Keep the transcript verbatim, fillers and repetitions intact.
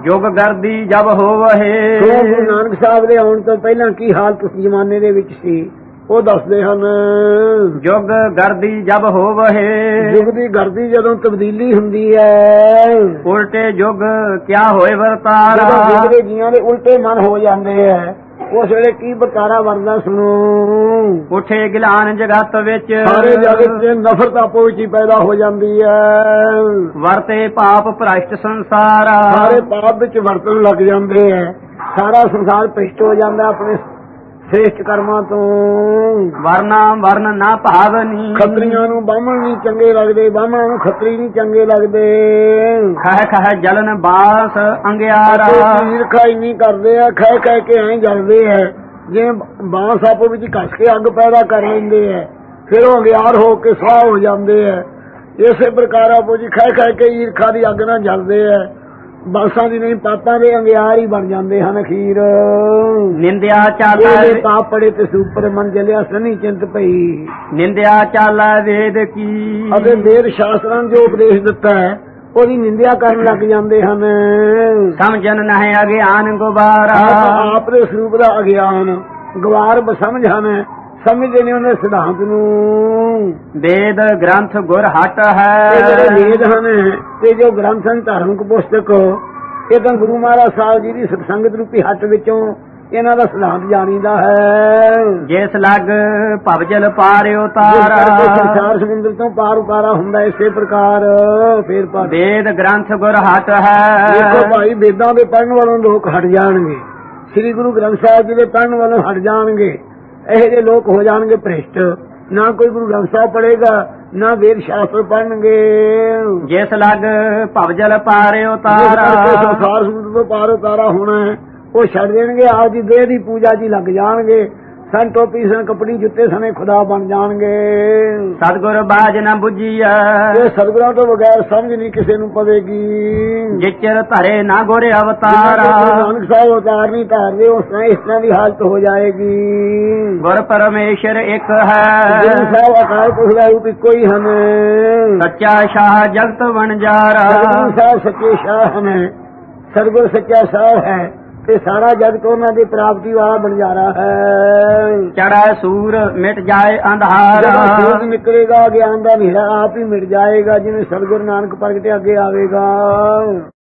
ਜੁਗ ਗਰਦੀ ਜਬ ਹੋਵਹਿ। ਗੁਰੂ ਨਾਨਕ ਸਾਹਿਬ ਦੇ ਆਉਣ ਤੋਂ ਪਹਿਲਾਂ ਕੀ ਹਾਲਤ ਉਸ ਜ਼ਮਾਨੇ ਦੇ ਵਿੱਚ ਸੀ ਉਹ ਦੱਸਦੇ ਹਨ। ਜੁਗ ਗਰਦੀ ਜਬ ਹੋਵਹਿ। ਯੁੱਗ ਦੀ ਗਰਦੀ ਜਦੋਂ ਤਬਦੀਲੀ ਹੁੰਦੀ ਹੈ, ਉਲਟੇ ਜੁਗ ਕਿਆ ਹੋਏ ਵਰਤਾਰਾ। ਜਦੋਂ ਯੁੱਗ ਦੇ ਜੀਆਂ ਦੇ ਉਲਟੇ ਮਨ ਹੋ ਜਾਂਦੇ ਹੈ ਉਸ ਵੇਲੇ ਕੀ ਵਰਤਾਰਾ ਵਰਦਾ ਸੁਣੋ। ਉਠੇ ਗਿਲਾਨ ਜਗਤ ਵਿੱਚ ਸਾਰੇ ਜਗਤ ਚ ਨਫ਼ਰਤ ਆਪੋ ਵਿੱਚ ਹੀ ਪੈਦਾ ਹੋ ਜਾਂਦੀ ਹੈ। ਵਰਤੇ ਪਾਪ ਭ੍ਰਸ਼ਟ ਸੰਸਾਰਾ। ਸਾਰੇ ਪਾਪ ਵਿੱਚ ਵਰਤਣ ਲੱਗ ਜਾਂਦੇ ਹੈ। ਸਾਰਾ ਸੰਸਾਰ ਭ੍ਰਿਸ਼ਟ ਹੋ ਜਾਂਦਾ ਆਪਣੇ ਸ੍ਰੇਸ਼ਟ ਕਰਮਾਂ ਤੋਂ। ਵਰਨਾ ਵਰਨ ਨਾ ਭਾਵਨੀ। ਖੱਤਰੀਆਂ ਨੂੰ ਬਾਹਮਣ ਨਹੀਂ ਚੰਗੇ ਲੱਗਦੇ, ਬਾਹਮਣਾਂ ਨੂੰ ਖੱਤਰੀ ਨਹੀਂ ਚੰਗੇ ਲੱਗਦੇ। ਖਹ ਖਹ ਜਲਨ ਬਾਸ ਅੰਗਿਆਰਾ। ਈਰਖਾ ਇੰਨੀ ਕਰਦੇ ਆ, ਖਹਿ ਖਹਿ ਕੇ ਐਂ ਜਲਦੇ ਆ ਜਿਵੇਂ ਬਾਂਸ ਆਪੋ ਵਿੱਚ ਘਸ ਕੇ ਅੱਗ ਪੈਦਾ ਕਰ ਲੈਂਦੇ ਆ, ਫਿਰ ਉਹ ਅੰਗਿਆਰ ਹੋ ਕੇ ਸਵਾਹ ਹੋ ਜਾਂਦੇ ਆ। ਇਸੇ ਪ੍ਰਕਾਰ ਆਪੋ ਜੀ ਖਹਿ ਖਹਿ ਕੇ ਈਰਖਾ ਦੀ ਅੱਗ ਨਾਲ ਜਲਦੇ ਆ। ਬਾਂਸਾਂ ਦੀ ਨਹੀਂ ਪਾਪਾਂ ਦੇ ਅੰਗਿਆਰ ਹੀ ਬਣ ਜਾਂਦੇ ਹਨ ਅਖੀਰ। ਨਿੰਦਿਆ ਚਾਲਾ ਪਾਪ ਪੜੇ ਤੇ ਸੁਪਰ ਮਨ ਜਲਿਆ ਸਨੀ ਚਿੰਤ ਪਈ। ਨਿੰਦਿਆ ਚਾਲਾ ਵੇਦ ਕੀ। ਅਤੇ ਵੇਦ ਸ਼ਾਸਤਰਾਂ ਜੋ ਉਪਦੇਸ਼ ਦਿੱਤਾ ਹੈ ਉਹਦੀ ਨਿੰਦਿਆ ਕਰਨ ਲੱਗ ਜਾਂਦੇ ਹਨ। ਸਮਝਨ ਨਹਿ ਅਗਿਆਨ ਗੁਬਾਰਾ। ਆਪ ਦੇ ਸਰੂਪ ਦਾ ਅਗਿਆਨ ਗਵਾਰ ਬਸਮਝ ਹਨ, ਸਮਝਦੇ ਨੇ ਉਹਨੇ ਸਿਧਾਂਤ ਨੂੰ। ਵੇਦ ਗ੍ਰੰਥ ਗੁਰ ਹਟ ਹੈ। ਜਿਹੜੇ ਵੇਦ ਹਨ ਤੇ ਜੋ ਗ੍ਰੰਥ ਹਨ ਧਾਰਮਿਕ ਪੁਸਤਕ ਇਹ ਤਾਂ ਗੁਰੂ ਮਹਾਰਾਜ ਸਾਹਿਬ ਜੀ ਦੀ ਸਤਸੰਗਤ ਰੂਪੀ ਹੱਟ ਵਿੱਚੋਂ ਇਹਨਾਂ ਦਾ ਸਿਧਾਂਤ ਜਾਣੀਦਾ ਹੈ। ਜਿਸ ਲੱਗ ਭਵਜਲ ਪਾਰ ਉਤਾਰਾ। ਸੰਸਾਰ ਸਮੁੰਦਰ ਤੋਂ ਪਾਰ ਉਤਾਰਾ ਹੁੰਦਾ ਇਸੇ ਪ੍ਰਕਾਰ। ਫੇਰ ਵੇਦ ਗ੍ਰੰਥ ਗੁਰ ਹਟ ਹੈ। ਦੇਖੋ ਭਾਈ ਵੇਦਾਂ ਦੇ ਪੜ੍ਹਨ ਵਾਲੋਂ ਲੋਕ ਹਟ ਜਾਣਗੇ, ਸ੍ਰੀ ਗੁਰੂ ਗ੍ਰੰਥ ਸਾਹਿਬ ਜੀ ਦੇ ਪੜ੍ਹਨ ਵਾਲੋਂ ਹਟ ਜਾਣਗੇ। ਇਹੋ ਜਿਹੇ ਲੋਕ ਹੋ ਜਾਣਗੇ ਭ੍ਰਿਸ਼ਟ। ਨਾ ਕੋਈ ਗੁਰੂ ਗ੍ਰੰਥ ਸਾਹਿਬ ਪੜ੍ਹੇਗਾ ਨਾ ਵੇਦ ਸ਼ਾਸਤਰ ਪੜ੍ਹਨਗੇ। ਜਿਸ ਲੱਗ ਭਵਜਲ ਪਾਰ ਉਤਾਰਾ। ਸੰਸਾਰ ਸਮੁੰਦਰ ਤੋਂ ਪਾਰ ਉਤਾਰਾ ਹੋਣਾ ਹੈ ਉਹ ਛੱਡ ਦੇਣਗੇ, ਆਪ ਦੀ ਦੇਹ ਦੀ ਪੂਜਾ ਜੀ ਲੱਗ ਜਾਣਗੇ। ਸਨ ਟੋਪੀ ਸਨ ਕੱਪੜੀ ਜੁੱਤੇ ਸਨੇ ਖੁਦਾ ਬਣ ਜਾਣਗੇ। ਸਤਿਗੁਰ ਬਾਜ ਨਾ ਬੁੱਝੀਐ। ਇਹ ਸਤਿਗੁਰਾਂ ਤੋਂ ਬਗੈਰ ਸਮਝ ਨਹੀਂ ਕਿਸੇ ਨੂੰ ਪਵੇਗੀ। ਜਿਚਰ ਧਰੇ ਨਾ ਗੁਰ ਅਵਤਾਰਾ। ਨਾਨਕ ਸਾਹਿਬ ਅਵਤਾਰ ਨਹੀਂ ਧਾਰਦੇ ਉਸ ਤਰ੍ਹਾਂ ਇਸ ਤਰ੍ਹਾਂ ਦੀ ਹਾਲਤ ਹੋ ਜਾਏਗੀ। ਗੁਰ ਪਰਮੇਸ਼ਰ ਇੱਕ ਹੈ। ਗੁਰੂ ਸਾਹਿਬ ਅਕਾਲ ਪੁਰਖ ਦਾ ਰੂਪ ਇੱਕੋ ਹੀ ਹਨ। ਸੱਚਾ ਸ਼ਾਹ ਜਗਤ ਵਣਜਾਰਾ। ਗੁਰੂ ਸਾਹਿਬ ਸੱਚੇ ਸ਼ਾਹ ਹਨ, ਸਤਿਗੁਰ ਸੱਚਾ ਸ਼ਾਹ ਹੈ ਤੇ ਸਾਰਾ ਜਗਤ ਉਹਨਾਂ ਦੀ ਪ੍ਰਾਪਤੀ ਵਾਲਾ ਬਣਜਾਰਾ ਹੈ। ਚੜ੍ਹੈ ਸੂਰ ਮਿਟ ਜਾਏ ਅੰਧਾਰਾ। ਸੂਰਜ ਨਿਕਲੇਗਾ ਗਿਆਨ ਦਾ ਹਨੇਰਾ ਆਪ ਹੀ ਮਿਟ ਜਾਏਗਾ, ਜਿਵੇਂ ਸਤਿਗੁਰੂ ਨਾਨਕ ਪ੍ਰਗਟਿਆ ਅੱਗੇ ਆਵੇਗਾ।